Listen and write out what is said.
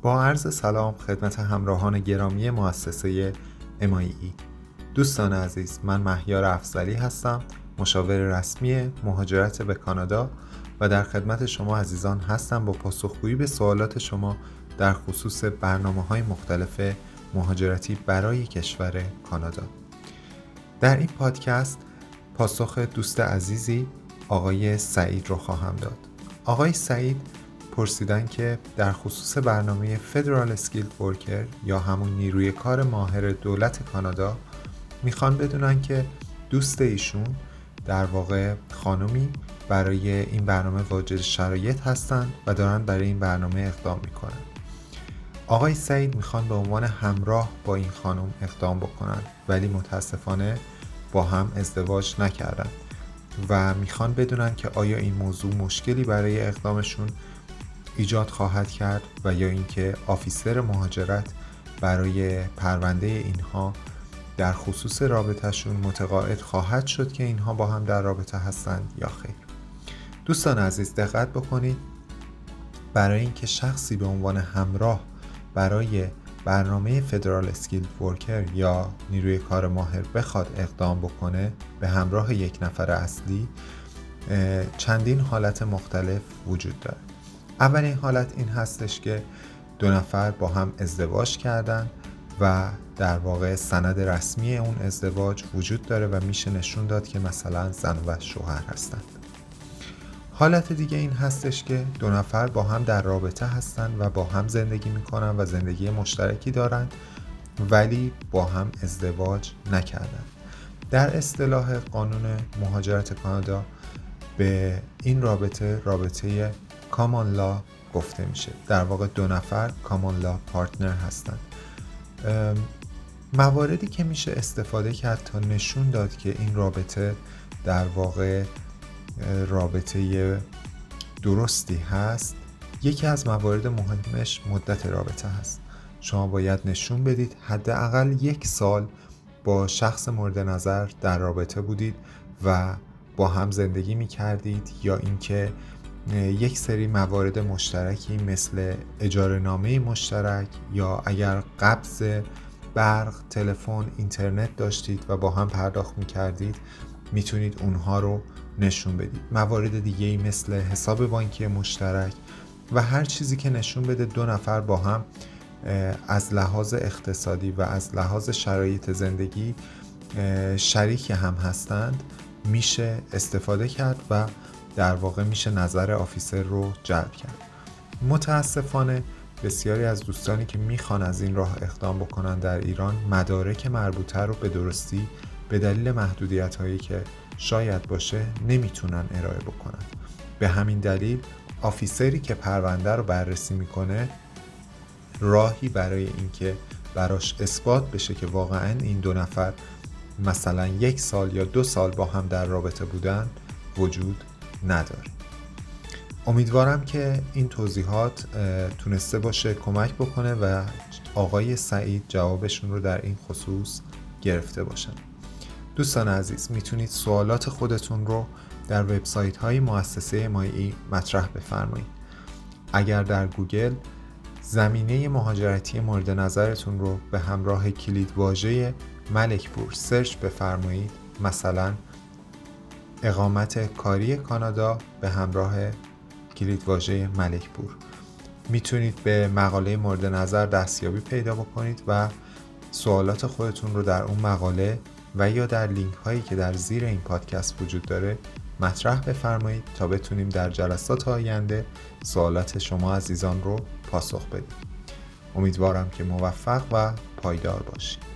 با عرض سلام خدمت همراهان گرامی مؤسسه MIE. دوستان عزیز، من مهیار افضلی هستم، مشاور رسمی مهاجرت به کانادا و در خدمت شما عزیزان هستم با پاسخگویی به سوالات شما در خصوص برنامه‌های مختلف مهاجرتی برای کشور کانادا. در این پادکست پاسخ دوست عزیزی آقای سعید رو خواهم داد. آقای سعید پرسیدن که در خصوص برنامه Federal Skilled Worker یا همون نیروی کار ماهر دولت کانادا میخوان بدونن که دوست ایشون در واقع خانومی برای این برنامه واجد شرایط هستن و دارن برای این برنامه اقدام میکنن. آقای سعید میخوان به عنوان همراه با این خانم اقدام بکنن ولی متاسفانه با هم ازدواج نکردن و میخوان بدونن که آیا این موضوع مشکلی برای اقدامشون ایجاد خواهد کرد و یا اینکه آفیسر مهاجرت برای پرونده اینها در خصوص رابطهشون متقاعد خواهد شد که اینها با هم در رابطه هستند یا خیر. دوستان عزیز دقت بکنید، برای اینکه شخصی به عنوان همراه برای برنامه Federal Skilled Worker یا نیروی کار ماهر بخواد اقدام بکنه به همراه یک نفر اصلی، چندین حالت مختلف وجود داره. اولین حالت این هستش که دو نفر با هم ازدواج کردن و در واقع سند رسمی اون ازدواج وجود داره و میشه نشون داد که مثلا زن و شوهر هستند. حالت دیگه این هستش که دو نفر با هم در رابطه هستن و با هم زندگی میکنن و زندگی مشترکی دارن ولی با هم ازدواج نکردن. در اصطلاح قانون مهاجرت کانادا به این رابطه کامان لا گفته میشه. در واقع دو نفر کامان لا پارتنر هستن. مواردی که میشه استفاده کرد تا نشون داد که این رابطه در واقع رابطه درستی هست، یکی از موارد مهمش مدت رابطه هست. شما باید نشون بدید حداقل 1 سال با شخص مورد نظر در رابطه بودید و با هم زندگی میکردید یا اینکه یک سری موارد مشترکی مثل اجاره نامه مشترک یا اگر قبض برق، تلفن، اینترنت داشتید و با هم پرداخت میکردید میتونید اونها رو نشون بدید. موارد دیگه‌ای مثل حساب بانکی مشترک و هر چیزی که نشون بده دو نفر با هم از لحاظ اقتصادی و از لحاظ شرایط زندگی شریک هم هستند میشه استفاده کرد و در واقع میشه نظر آفیسر رو جلب کرد. متاسفانه بسیاری از دوستانی که میخوان از این راه اقدام بکنن در ایران مدارک مربوطه رو به درستی به دلیل محدودیت هایی که شاید باشه نمیتونن ارائه بکنن. به همین دلیل آفیسری که پرونده رو بررسی میکنه راهی برای اینکه براش اثبات بشه که واقعا این دو نفر مثلا 1 سال یا 2 سال با هم در رابطه بودن وجود نداره. امیدوارم که این توضیحات تونسته باشه کمک بکنه و آقای سعید جوابشون رو در این خصوص گرفته باشن. دوستان عزیز میتونید سوالات خودتون رو در وبسایت های مؤسسه MIE مطرح بفرمایید. اگر در گوگل زمینه مهاجرتی مورد نظرتون رو به همراه کلیدواژه ملکپور سرچ بفرمایید، مثلا اقامت کاری کانادا به همراه کلیدواژه ملکپور، میتونید به مقاله مورد نظر دستیابی پیدا بکنید و سوالات خودتون رو در اون مقاله و یا در لینک هایی که در زیر این پادکست وجود داره مطرح بفرمایید تا بتونیم در جلسات آینده سوالات شما عزیزان رو پاسخ بدیم. امیدوارم که موفق و پایدار باشید.